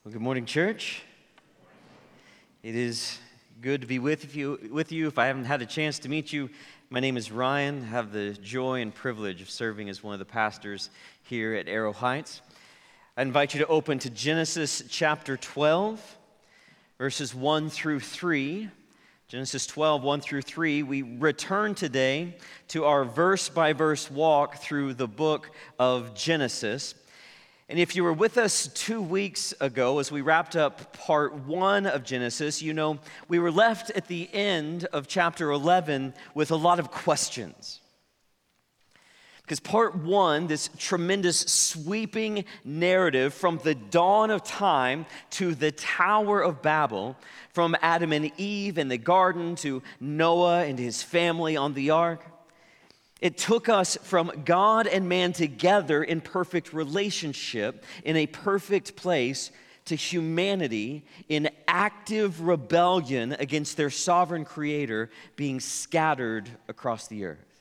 Well, good morning, church. It is good to be with you. If I haven't had a chance to meet you, my name is Ryan. I have the joy and privilege of serving as one of the pastors here at Arrow Heights. I invite you to open to Genesis chapter 12, verses 1 through 3. Genesis 12, 1 through 3. We return today to our verse-by-verse walk through the book of Genesis. And if you were with us 2 weeks ago as we wrapped up part 1 of Genesis, you know we were left at the end of chapter 11 with a lot of questions. Because part 1, this tremendous sweeping narrative from the dawn of time to the Tower of Babel, from Adam and Eve in the garden to Noah and his family on the ark, it took us from God and man together in perfect relationship, in a perfect place, to humanity in active rebellion against their sovereign creator being scattered across the earth.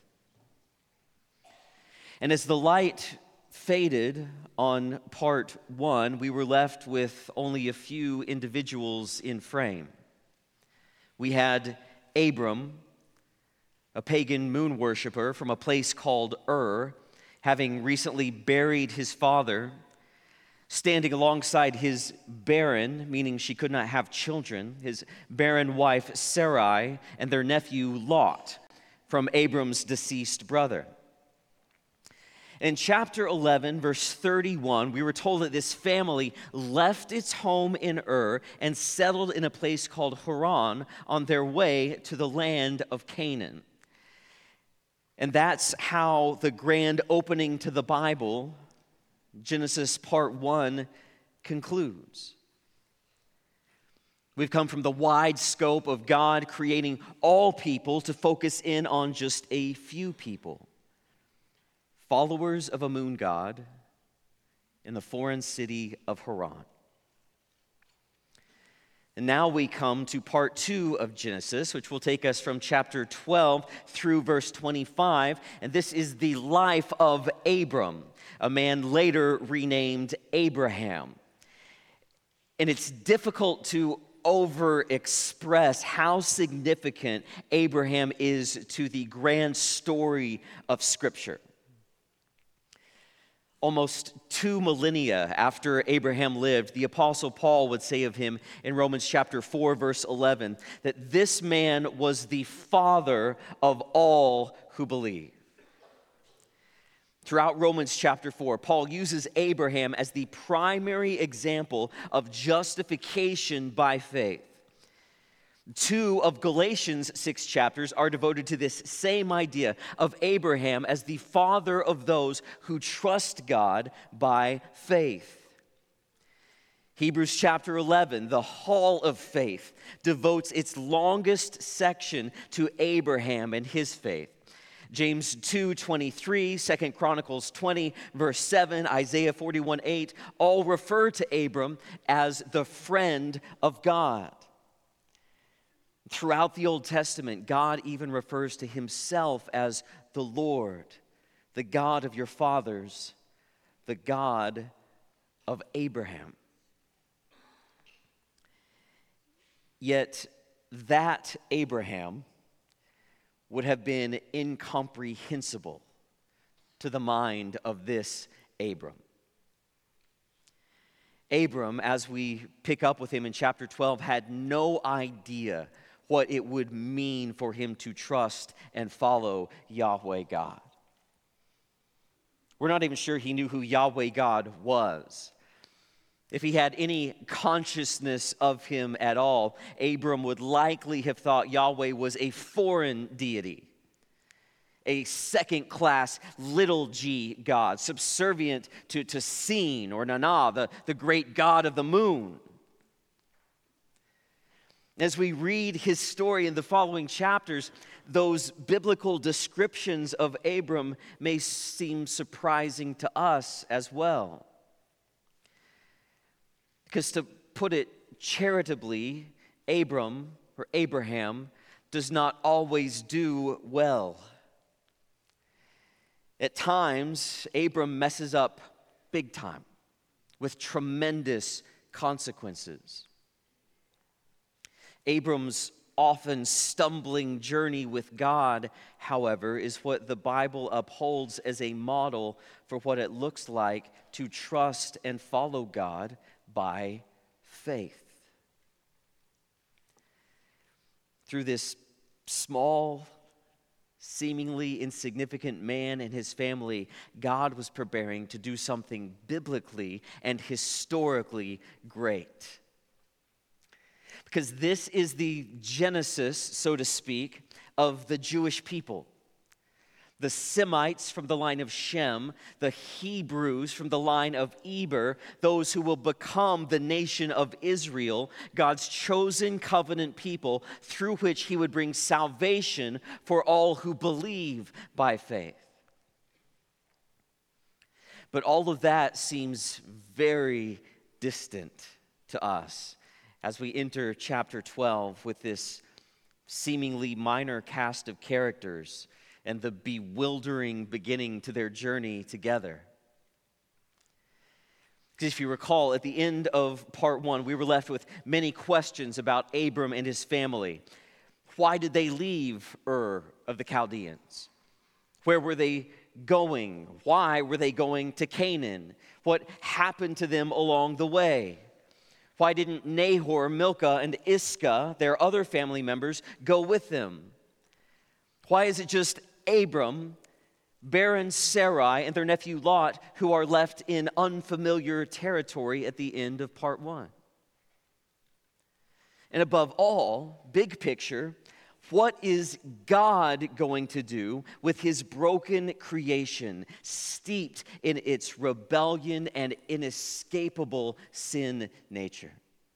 And as the light faded on part 1, we were left with only a few individuals in frame. We had Abram, a pagan moon worshiper from a place called Ur, having recently buried his father, standing alongside his barren, meaning she could not have children, his barren wife Sarai, and their nephew Lot from Abram's deceased brother. In chapter 11, verse 31, we were told that this family left its home in Ur and settled in a place called Haran on their way to the land of Canaan. And that's how the grand opening to the Bible, Genesis part 1, concludes. We've come from the wide scope of God creating all people to focus in on just a few people, followers of a moon god in the foreign city of Haran. And now we come to part 2 of Genesis, which will take us from chapter 12 through verse 25. And this is the life of Abram, a man later renamed Abraham. And it's difficult to over-express how significant Abraham is to the grand story of Scripture. Almost 2 millennia after Abraham lived, the Apostle Paul would say of him in Romans chapter 4, verse 11, that this man was the father of all who believe. Throughout Romans chapter 4, Paul uses Abraham as the primary example of justification by faith. 2 of Galatians' 6 chapters are devoted to this same idea of Abraham as the father of those who trust God by faith. Hebrews chapter 11, the Hall of Faith, devotes its longest section to Abraham and his faith. James 2:23, 2 Chronicles 20, verse 7, Isaiah 41:8, all refer to Abram as the friend of God. Throughout the Old Testament, God even refers to himself as the Lord, the God of your fathers, the God of Abraham. Yet that Abraham would have been incomprehensible to the mind of this Abram. Abram, as we pick up with him in chapter 12, had no idea what it would mean for him to trust and follow Yahweh God. We're not even sure he knew who Yahweh God was. If he had any consciousness of him at all, Abram would likely have thought Yahweh was a foreign deity, a second-class little g god, subservient to Sin or Nana, the great god of the moon. As we read his story in the following chapters, those biblical descriptions of Abram may seem surprising to us as well. Because to put it charitably, Abraham does not always do well. At times, Abram messes up big time with tremendous consequences. Abram's often stumbling journey with God, however, is what the Bible upholds as a model for what it looks like to trust and follow God by faith. Through this small, seemingly insignificant man and his family, God was preparing to do something biblically and historically great. Because this is the genesis, so to speak, of the Jewish people. The Semites from the line of Shem, the Hebrews from the line of Eber, those who will become the nation of Israel, God's chosen covenant people through which he would bring salvation for all who believe by faith. But all of that seems very distant to us as we enter chapter 12 with this seemingly minor cast of characters and the bewildering beginning to their journey together. Because if you recall, at the end of part 1, we were left with many questions about Abram and his family. Why did they leave Ur of the Chaldeans? Where were they going? Why were they going to Canaan? What happened to them along the way? Why didn't Nahor, Milcah, and Iscah, their other family members, go with them? Why is it just Abram, barren Sarai, and their nephew Lot who are left in unfamiliar territory at the end of part 1? And above all, big picture, what is God going to do with his broken creation, steeped in its rebellion and inescapable sin nature?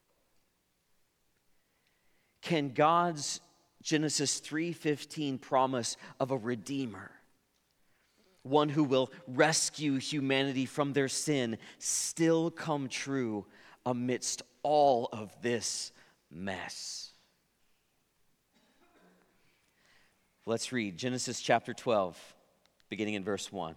Can God's Genesis 3:15 promise of a redeemer, one who will rescue humanity from their sin, still come true amidst all of this mess? Let's read Genesis chapter 12, beginning in verse 1.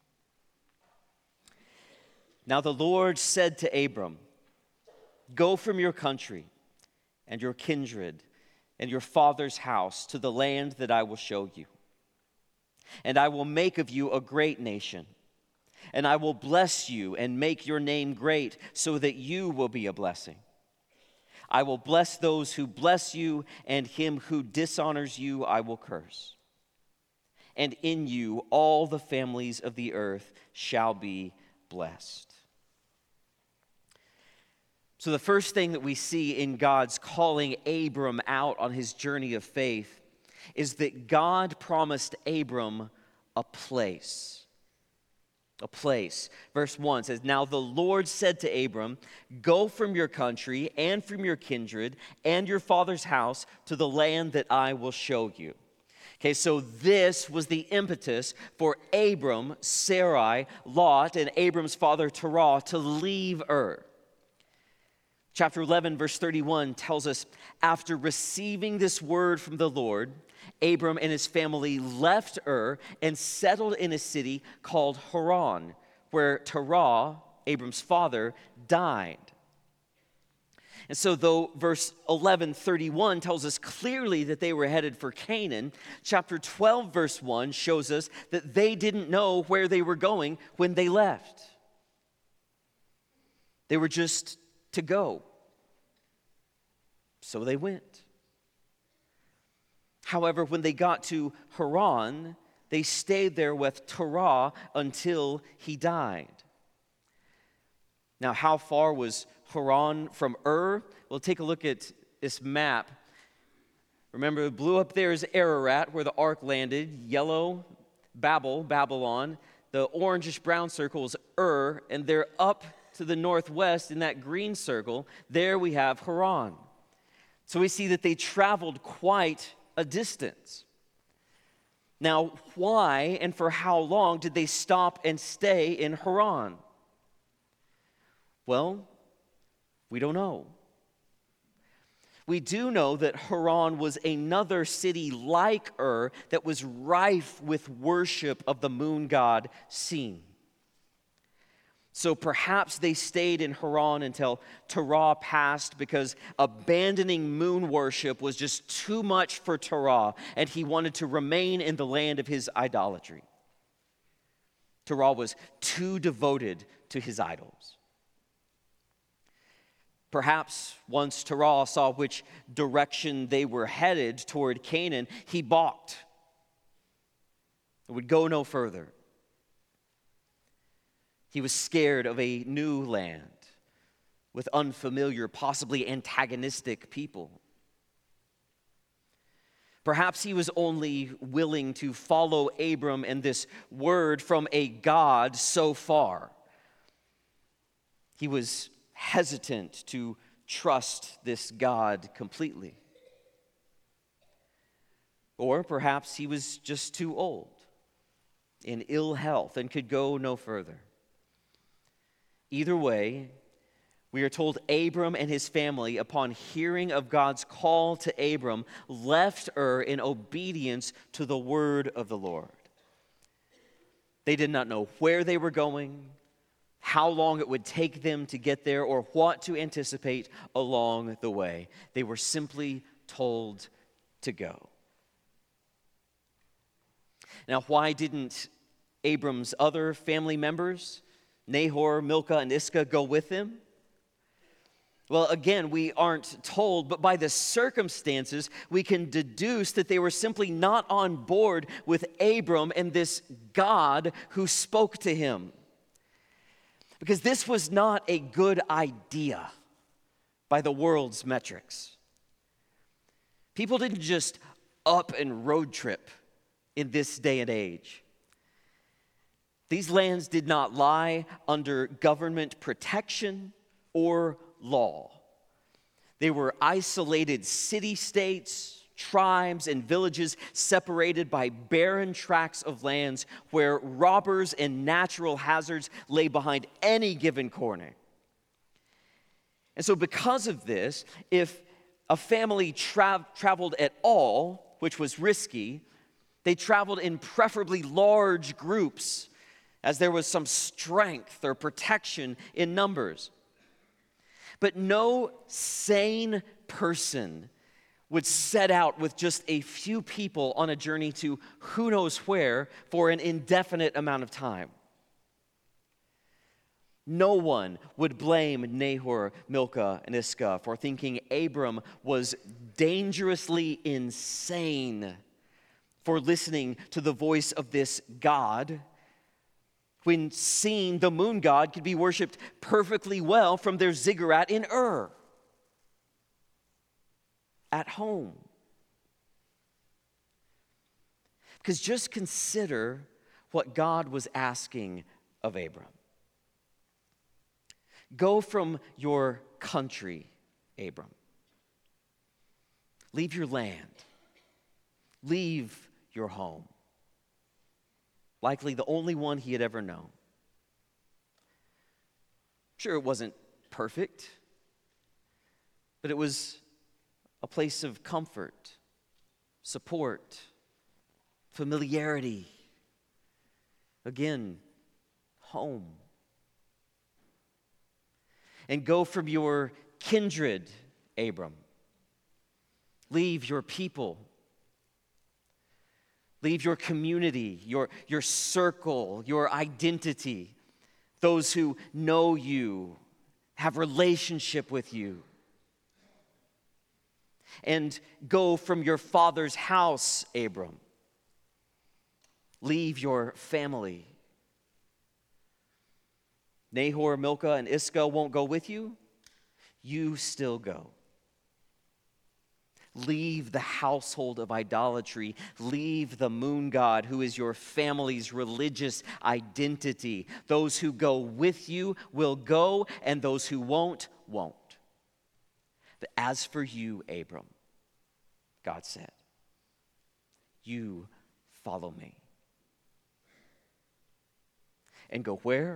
Now the Lord said to Abram, "Go from your country and your kindred and your father's house to the land that I will show you. And I will make of you a great nation, and I will bless you and make your name great so that you will be a blessing. I will bless those who bless you, and him who dishonors you I will curse. And in you all the families of the earth shall be blessed." So the first thing that we see in God's calling Abram out on his journey of faith is that God promised Abram a place. A place. Verse 1 says, "Now the Lord said to Abram, go from your country and from your kindred and your father's house to the land that I will show you." Okay, so this was the impetus for Abram, Sarai, Lot, and Abram's father Terah to leave Ur. Chapter 11, verse 31 tells us, after receiving this word from the Lord, Abram and his family left Ur and settled in a city called Haran, where Terah, Abram's father, died. And so though verse 11:31 tells us clearly that they were headed for Canaan, chapter 12, verse 1 shows us that they didn't know where they were going when they left. They were just to go. So they went. However, when they got to Haran, they stayed there with Terah until he died. Now, how far was Haran from Ur? Well, take a look at this map. Remember, blue up there is Ararat, where the ark landed. Yellow, Babylon. The orangish brown circle is Ur, and they're up to the northwest in that green circle. There we have Haran. So we see that they traveled quite a distance. Now, why and for how long did they stop and stay in Haran? Well, we don't know. We do know that Haran was another city like Ur that was rife with worship of the moon god Sin. So perhaps they stayed in Haran until Terah passed, because abandoning moon worship was just too much for Terah, and he wanted to remain in the land of his idolatry. Terah was too devoted to his idols. Perhaps once Terah saw which direction they were headed toward Canaan, he balked. It would go no further. He was scared of a new land with unfamiliar, possibly antagonistic people. Perhaps he was only willing to follow Abram and this word from a God so far. He was hesitant to trust this God completely. Or perhaps he was just too old, in ill health, and could go no further. Either way, we are told Abram and his family, upon hearing of God's call to Abram, left Ur in obedience to the word of the Lord. They did not know where they were going, how long it would take them to get there, or what to anticipate along the way. They were simply told to go. Now, why didn't Abram's other family members, Nahor, Milcah, and Iscah, go with him? Well, again, we aren't told, but by the circumstances, we can deduce that they were simply not on board with Abram and this God who spoke to him. Because this was not a good idea by the world's metrics. People didn't just up and road trip in this day and age. These lands did not lie under government protection or law. They were isolated city-states, tribes, and villages separated by barren tracts of lands where robbers and natural hazards lay behind any given corner. And so because of this, if a family traveled at all, which was risky, they traveled in preferably large groups, as there was some strength or protection in numbers. But no sane person would set out with just a few people on a journey to who knows where for an indefinite amount of time. No one would blame Nahor, Milcah, and Iscah for thinking Abram was dangerously insane for listening to the voice of this God, when seeing the moon god could be worshipped perfectly well from their ziggurat in Ur, at home. Because just consider what God was asking of Abram. Go from your country, Abram. Leave your land. Leave your home. Likely the only one he had ever known. Sure, it wasn't perfect, but it was a place of comfort, support, familiarity. Again, home. And go from your kindred, Abram. Leave your people. Leave your community, your circle, your identity, those who know you, have relationship with you. And go from your father's house, Abram. Leave your family. Nahor, Milcah, and Iscah won't go with you. You still go. Leave the household of idolatry. Leave the moon god, who is your family's religious identity. Those who go with you will go, and those who won't. But as for you, Abram, God said, you follow me. And go where?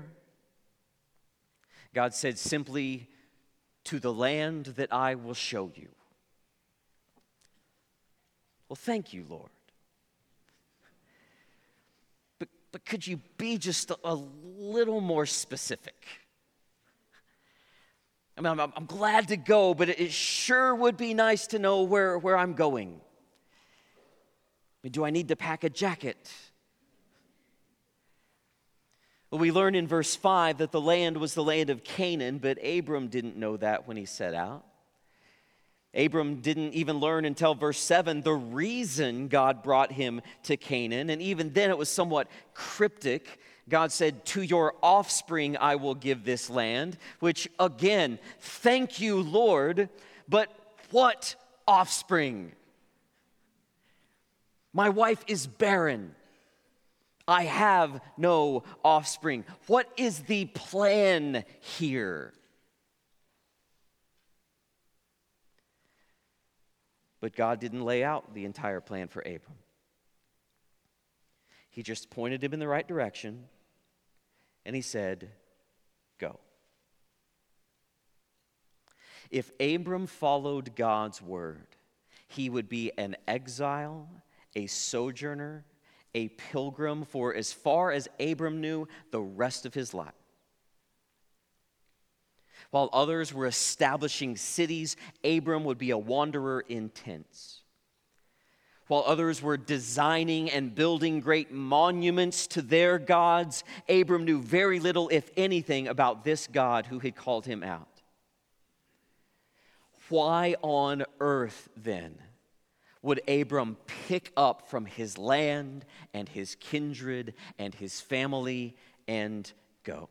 God said simply, to the land that I will show you. Well, thank you, Lord. But but could you be just a little more specific? I mean, I'm glad to go, but it sure would be nice to know where I'm going. I mean, do I need to pack a jacket? Well, we learn in verse 5 that the land was the land of Canaan, but Abram didn't know that when he set out. Abram didn't even learn until verse 7 the reason God brought him to Canaan, and even then it was somewhat cryptic. God said, "To your offspring I will give this land," which again, thank you, Lord, but what offspring? My wife is barren. I have no offspring. What is the plan here? But God didn't lay out the entire plan for Abram. He just pointed him in the right direction, and he said, "Go." If Abram followed God's word, he would be an exile, a sojourner, a pilgrim for, as far as Abram knew, the rest of his life. While others were establishing cities, Abram would be a wanderer in tents. While others were designing and building great monuments to their gods, Abram knew very little, if anything, about this God who had called him out. Why on earth, then, would Abram pick up from his land and his kindred and his family and go?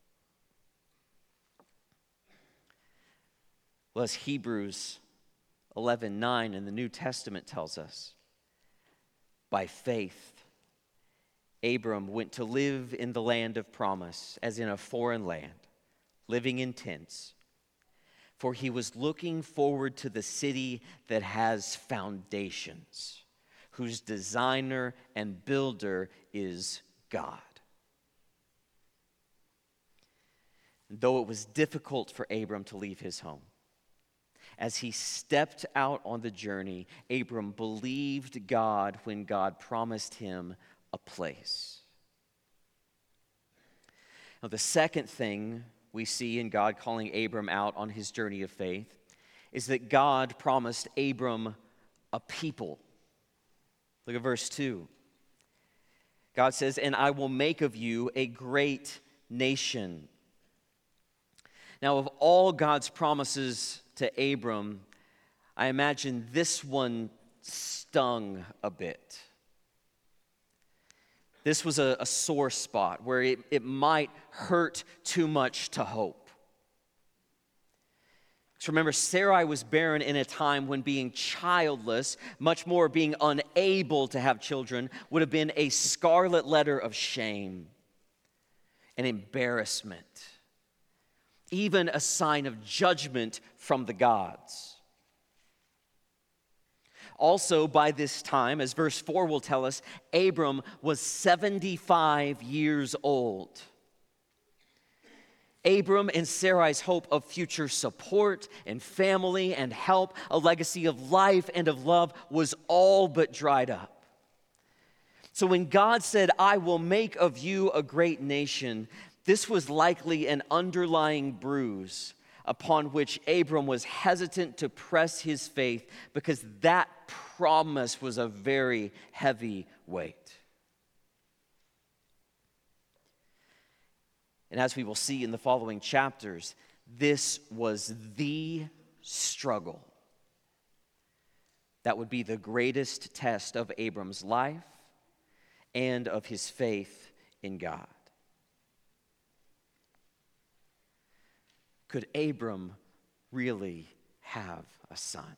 Well, as Hebrews 11:9 in the New Testament tells us, by faith, Abram went to live in the land of promise, as in a foreign land, living in tents, for he was looking forward to the city that has foundations, whose designer and builder is God. Though it was difficult for Abram to leave his home, as he stepped out on the journey, Abram believed God when God promised him a place. Now, the second thing we see in God calling Abram out on his journey of faith is that God promised Abram a people. Look at verse 2. God says, "And I will make of you a great nation." Now, of all God's promises to Abram, I imagine this one stung a bit. This was a sore spot where it might hurt too much to hope. So remember, Sarai was barren in a time when being childless, much more being unable to have children, would have been a scarlet letter of shame and embarrassment, even a sign of judgment from the gods. Also, by this time, as verse 4 will tell us, Abram was 75 years old. Abram and Sarai's hope of future support and family and help, a legacy of life and of love, was all but dried up. So when God said, "I will make of you a great nation," this was likely an underlying bruise upon which Abram was hesitant to press his faith, because that promise was a very heavy weight. And as we will see in the following chapters, this was the struggle that would be the greatest test of Abram's life and of his faith in God. Could Abram really have a son?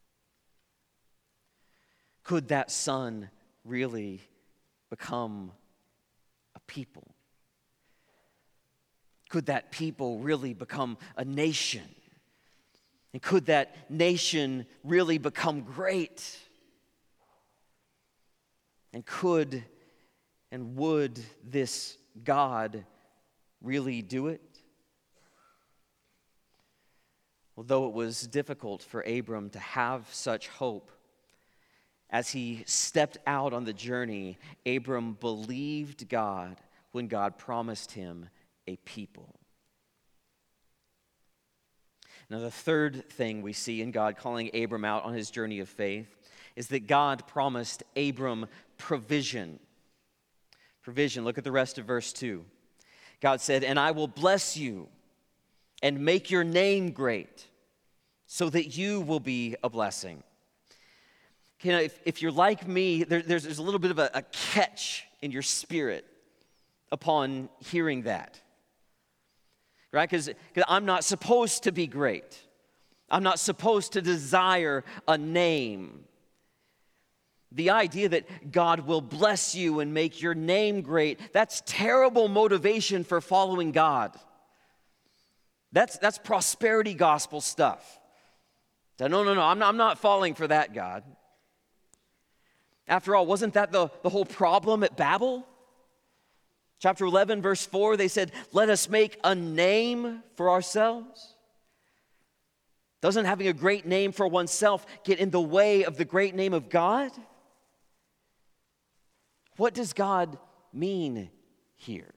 Could that son really become a people? Could that people really become a nation? And could that nation really become great? And could and would this God really do it? Although it was difficult for Abram to have such hope, As he stepped out on the journey, Abram believed God when God promised him a people. Now, the third thing we see in God calling Abram out on his journey of faith is that God promised Abram provision. Provision. Look at the rest of verse 2. God said, "And I will bless you and make your name great, so that you will be a blessing." You know, if you're like me, there's a little bit of a catch in your spirit upon hearing that. Right? Because I'm not supposed to be great. I'm not supposed to desire a name. The idea that God will bless you and make your name great, that's terrible motivation for following God. That's prosperity gospel stuff. So no, I'm not falling for that, God. After all, wasn't that the whole problem at Babel? Chapter 11, verse 4, they said, "Let us make a name for ourselves." Doesn't having a great name for oneself get in the way of the great name of God? What does God mean here?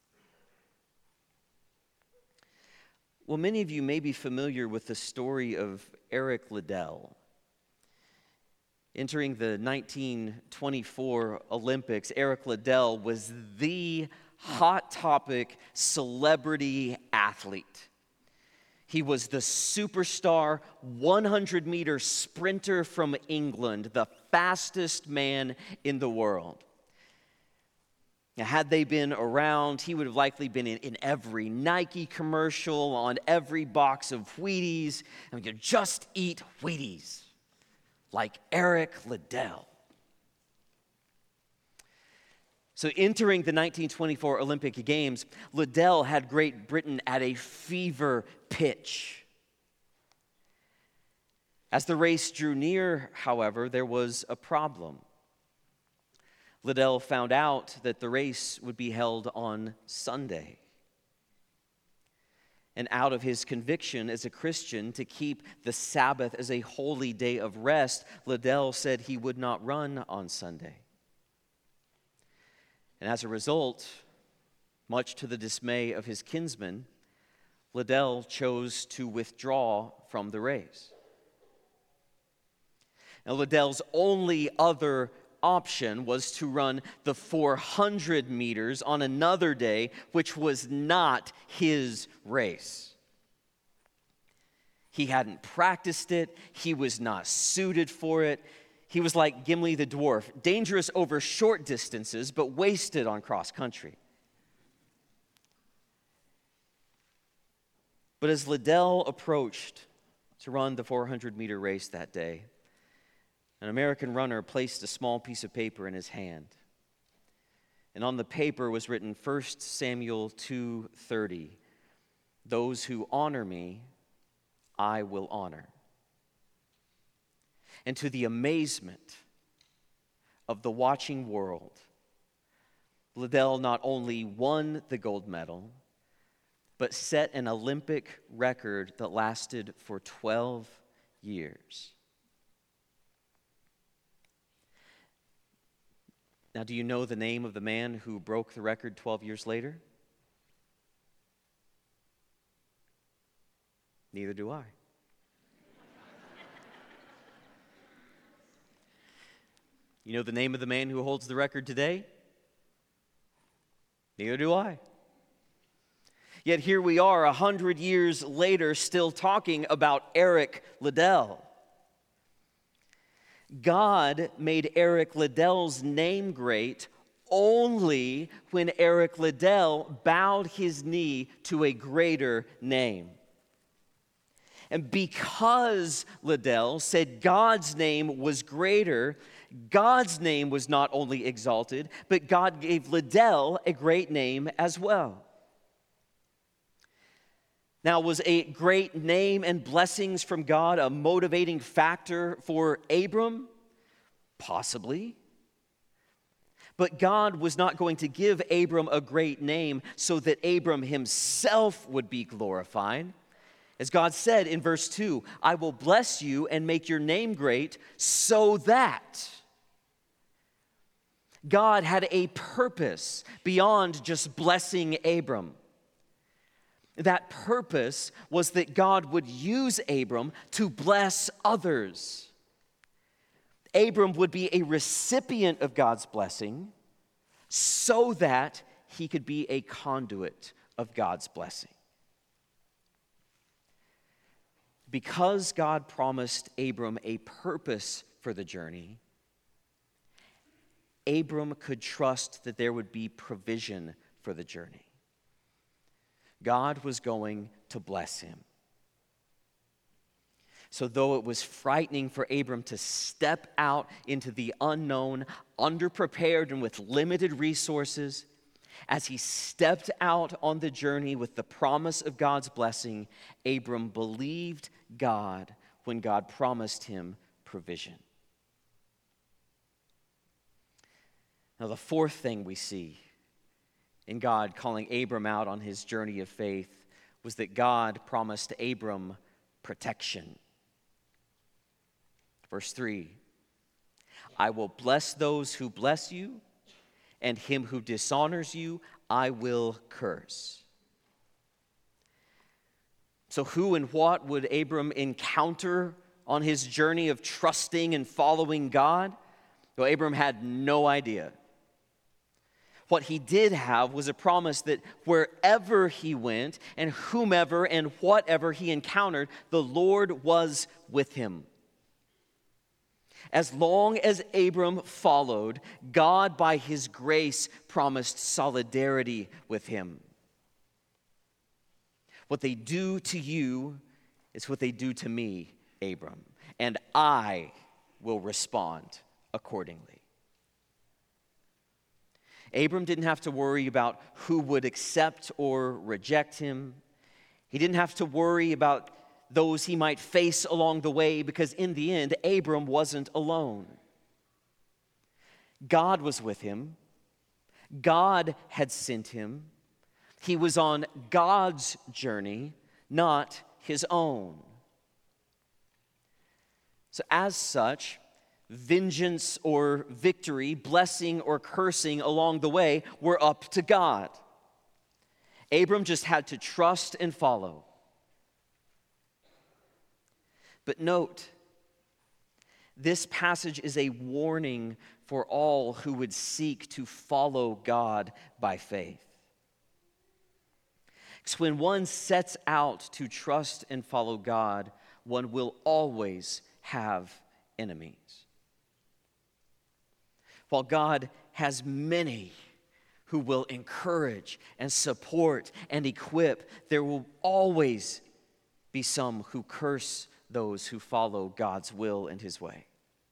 Well, many of you may be familiar with the story of Eric Liddell. Entering the 1924 Olympics, Eric Liddell was the hot topic celebrity athlete. He was the superstar 100-meter sprinter from England, the fastest man in the world. Now, had they been around, he would have likely been in every Nike commercial, on every box of Wheaties. I mean, you just eat Wheaties, like Eric Liddell. So entering the 1924 Olympic Games, Liddell had Great Britain at a fever pitch. As the race drew near, however, there was a problem. Liddell found out that the race would be held on Sunday. And out of his conviction as a Christian to keep the Sabbath as a holy day of rest, Liddell said he would not run on Sunday. And as a result, much to the dismay of his kinsmen, Liddell chose to withdraw from the race. Now, Liddell's only other option was to run the 400 meters on another day, which was not his race. He hadn't practiced it. He was not suited for it. He was like Gimli the dwarf, dangerous over short distances, but wasted on cross country. But as Liddell approached to run the 400-meter race that day, an American runner placed a small piece of paper in his hand. And on the paper was written 1 Samuel 2:30, "Those who honor me, I will honor." And to the amazement of the watching world, Liddell not only won the gold medal, but set an Olympic record that lasted for 12 years. Now, do you know the name of the man who broke the record 12 years later? Neither do I. You know the name of the man who holds the record today? Neither do I. Yet here we are 100 years later still talking about Eric Liddell. God made Eric Liddell's name great only when Eric Liddell bowed his knee to a greater name. And because Liddell said God's name was greater, God's name was not only exalted, but God gave Liddell a great name as well. Now, was a great name and blessings from God a motivating factor for Abram? Possibly. But God was not going to give Abram a great name so that Abram himself would be glorified. As God said in verse 2, "I will bless you and make your name great so that God had a purpose beyond just blessing Abram. That purpose was that God would use Abram to bless others. Abram would be a recipient of God's blessing so that he could be a conduit of God's blessing. Because God promised Abram a purpose for the journey, Abram could trust that there would be provision for the journey. God was going to bless him. So though it was frightening for Abram to step out into the unknown, underprepared and with limited resources, as he stepped out on the journey with the promise of God's blessing, Abram believed God when God promised him provision. Now, the fourth thing we see in God calling Abram out on his journey of faith was that God promised Abram protection. Verse 3, I will bless those who bless you, and him who dishonors you, I will curse. So who and what would Abram encounter on his journey of trusting and following God? Well, Abram had no idea. What he did have was a promise that wherever he went and whomever and whatever he encountered, the Lord was with him. As long as Abram followed, God, by his grace, promised solidarity with him. What they do to you is what they do to me, Abram, and I will respond accordingly. Abram didn't have to worry about who would accept or reject him. He didn't have to worry about those he might face along the way, because in the end, Abram wasn't alone. God was with him. God had sent him. He was on God's journey, not his own. So as such, vengeance or victory, blessing or cursing along the way were up to God. Abram just had to trust and follow. But note, this passage is a warning for all who would seek to follow God by faith. Because when one sets out to trust and follow God, one will always have enemies. While God has many who will encourage and support and equip, there will always be some who curse those who follow God's will and his way.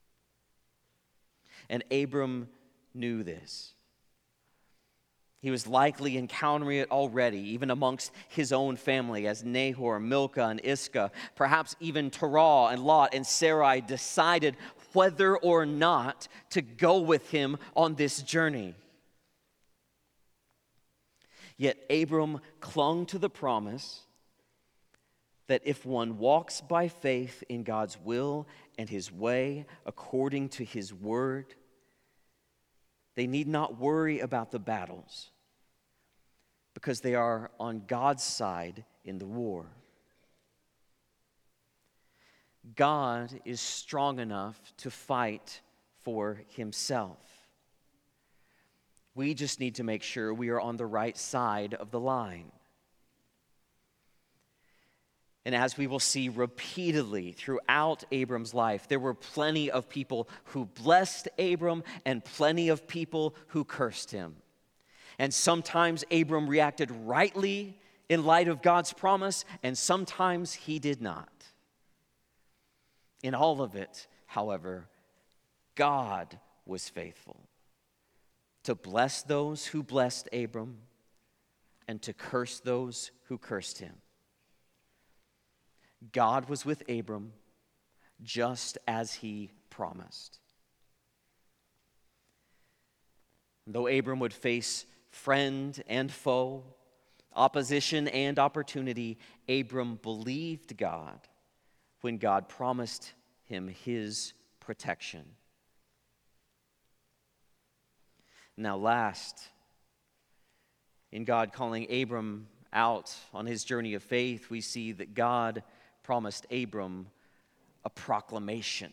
And Abram knew this. He was likely encountering it already, even amongst his own family, as Nahor, Milcah, and Iscah, perhaps even Terah and Lot and Sarai decided whether or not to go with him on this journey. Yet Abram clung to the promise that if one walks by faith in God's will and his way according to his word, they need not worry about the battles because they are on God's side in the war. God is strong enough to fight for himself. We just need to make sure we are on the right side of the line. And as we will see repeatedly throughout Abram's life, there were plenty of people who blessed Abram and plenty of people who cursed him. And sometimes Abram reacted rightly in light of God's promise, and sometimes he did not. In all of it, however, God was faithful to bless those who blessed Abram and to curse those who cursed him. God was with Abram just as he promised. Though Abram would face friend and foe, opposition and opportunity, Abram believed God when God promised him his protection. Now, last, in God calling Abram out on his journey of faith, we see that God promised Abram a proclamation.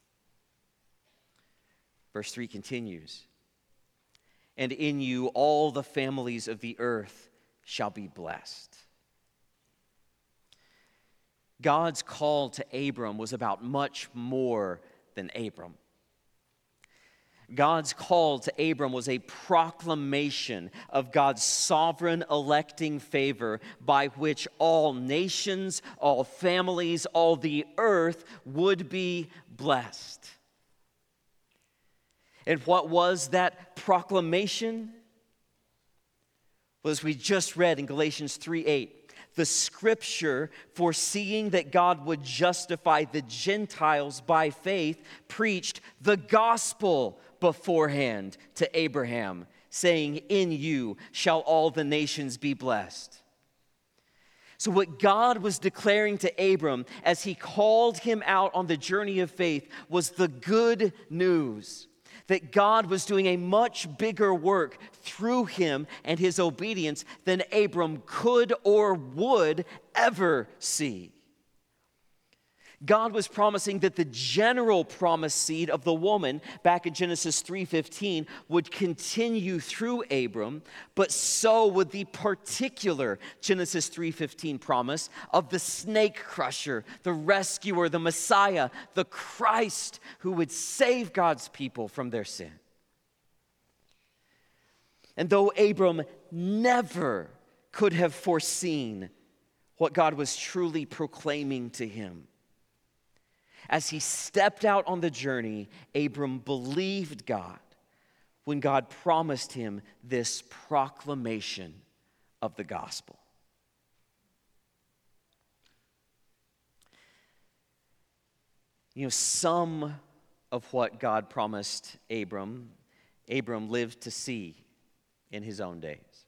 Verse 3 continues, "And in you all the families of the earth shall be blessed." God's call to Abram was about much more than Abram. God's call to Abram was a proclamation of God's sovereign electing favor by which all nations, all families, all the earth would be blessed. And what was that proclamation? Well, as we just read in Galatians 3:8, the scripture foreseeing that God would justify the Gentiles by faith preached the gospel beforehand to Abraham, saying, "In you shall all the nations be blessed." So what God was declaring to Abram as he called him out on the journey of faith was the good news that God was doing a much bigger work through him and his obedience than Abram could or would ever see. God was promising that the general promised seed of the woman back in Genesis 3:15 would continue through Abram, but so would the particular Genesis 3:15 promise of the snake crusher, the rescuer, the Messiah, the Christ who would save God's people from their sin. And though Abram never could have foreseen what God was truly proclaiming to him, as he stepped out on the journey, Abram believed God when God promised him this proclamation of the gospel. You know, some of what God promised Abram lived to see in his own days.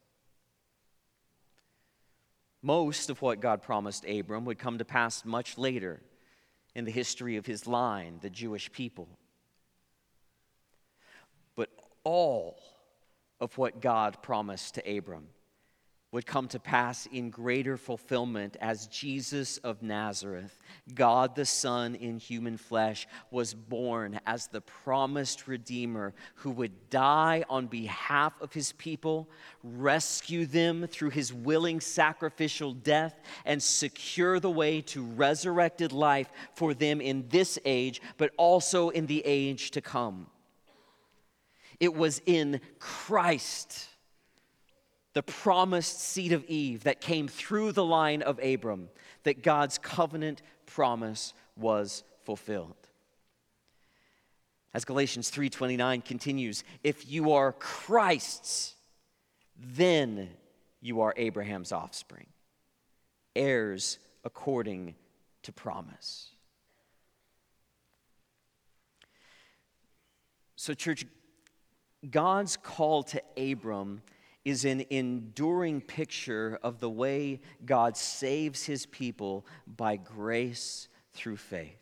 Most of what God promised Abram would come to pass much later in the history of his line, the Jewish people. But all of what God promised to Abram would come to pass in greater fulfillment as Jesus of Nazareth, God the Son in human flesh, was born as the promised Redeemer who would die on behalf of his people, rescue them through his willing sacrificial death, and secure the way to resurrected life for them in this age, but also in the age to come. It was in Christ, the promised seed of Eve that came through the line of Abram, that God's covenant promise was fulfilled. As Galatians 3:29 continues, if you are Christ's, then you are Abraham's offspring, heirs according to promise. So, church, God's call to Abram is an enduring picture of the way God saves his people by grace through faith.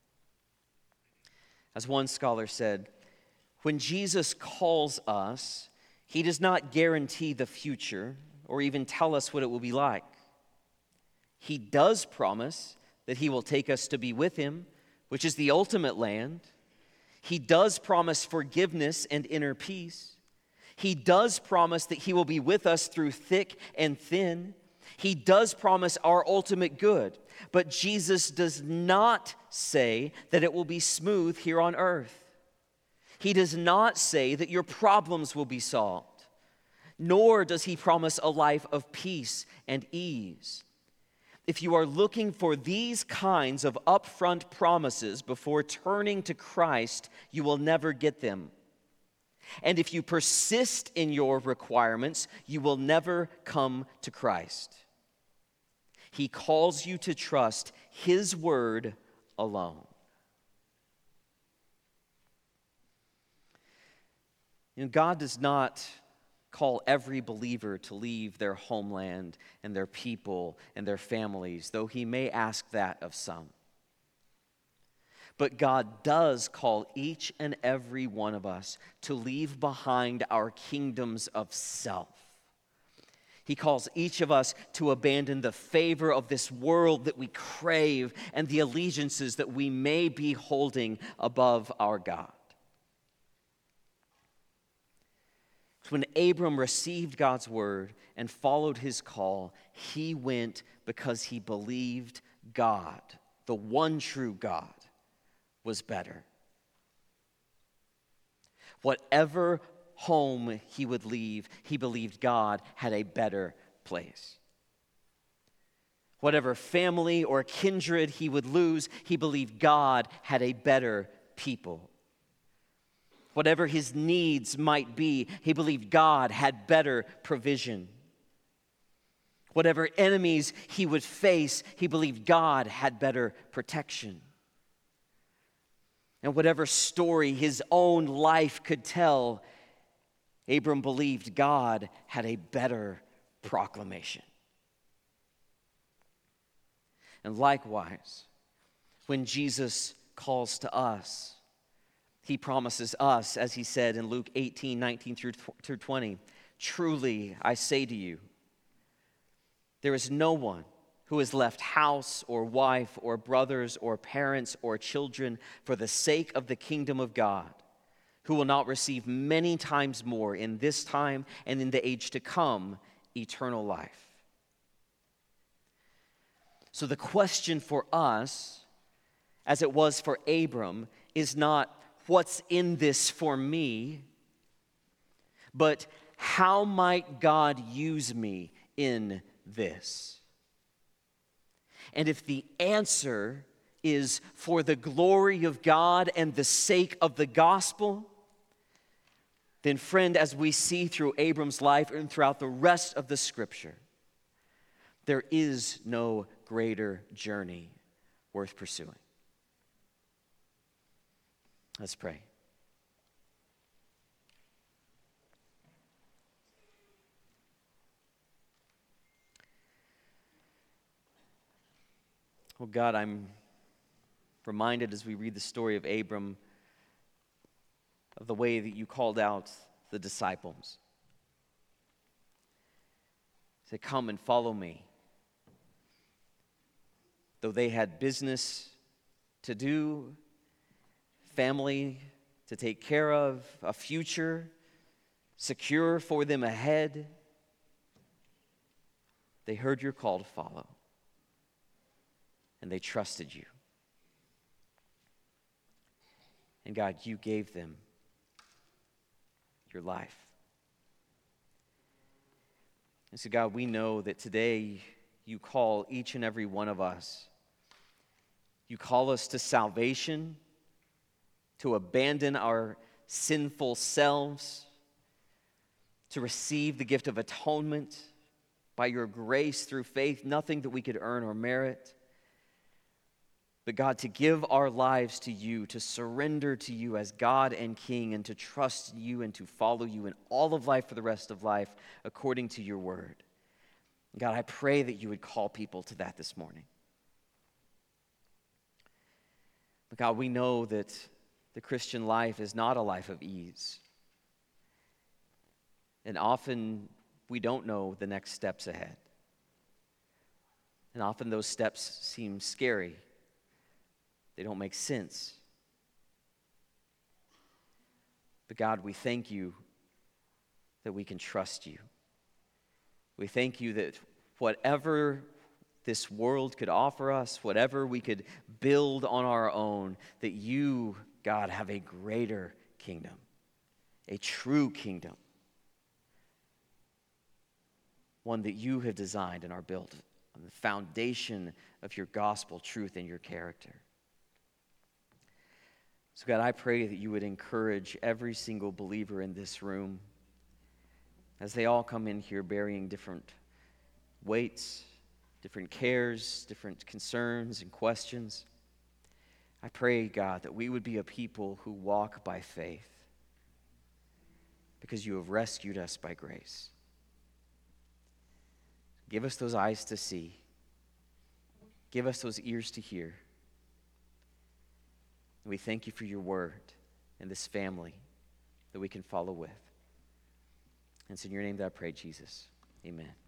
As one scholar said, when Jesus calls us, he does not guarantee the future or even tell us what it will be like. He does promise that he will take us to be with him, which is the ultimate land. He does promise forgiveness and inner peace. He does promise that he will be with us through thick and thin. He does promise our ultimate good. But Jesus does not say that it will be smooth here on earth. He does not say that your problems will be solved. Nor does he promise a life of peace and ease. If you are looking for these kinds of upfront promises before turning to Christ, you will never get them. And if you persist in your requirements, you will never come to Christ. He calls you to trust his word alone. You know, God does not call every believer to leave their homeland and their people and their families, though he may ask that of some. But God does call each and every one of us to leave behind our kingdoms of self. He calls each of us to abandon the favor of this world that we crave and the allegiances that we may be holding above our God. When Abram received God's word and followed his call, he went because he believed God, the one true God, was better. Whatever home he would leave, he believed God had a better place. Whatever family or kindred he would lose, he believed God had a better people. Whatever his needs might be, he believed God had better provision. Whatever enemies he would face, he believed God had better protection. And whatever story his own life could tell, Abram believed God had a better proclamation. And likewise, when Jesus calls to us, he promises us, as he said in Luke 18:19 through 20, "Truly I say to you, there is no one who has left house or wife or brothers or parents or children for the sake of the kingdom of God, who will not receive many times more in this time and in the age to come eternal life." So the question for us, as it was for Abram, is not what's in this for me, but how might God use me in this? And if the answer is for the glory of God and the sake of the gospel, then friend, as we see through Abram's life and throughout the rest of the scripture, there is no greater journey worth pursuing. Let's pray. Oh God, I'm reminded as we read the story of Abram of the way that you called out the disciples. Say, "Come and follow me." Though they had business to do, family to take care of, a future secure for them ahead, they heard your call to follow, and they trusted you. And God, you gave them your life. And so God, we know that today you call each and every one of us. You call us to salvation, to abandon our sinful selves, to receive the gift of atonement by your grace through faith, nothing that we could earn or merit. But God, to give our lives to you, to surrender to you as God and King, and to trust you and to follow you in all of life for the rest of life according to your word. God, I pray that you would call people to that this morning. But God, we know that the Christian life is not a life of ease. And often we don't know the next steps ahead. And often those steps seem scary. They don't make sense. But God, we thank you that we can trust you. We thank you that whatever this world could offer us, whatever we could build on our own, that you, God, have a greater kingdom, a true kingdom, one that you have designed and are built on the foundation of your gospel truth and your character. So God, I pray that you would encourage every single believer in this room as they all come in here bearing different weights, different cares, different concerns and questions. I pray, God, that we would be a people who walk by faith because you have rescued us by grace. Give us those eyes to see. Give us those ears to hear. And we thank you for your word and this family that we can follow with. And it's in your name that I pray, Jesus. Amen.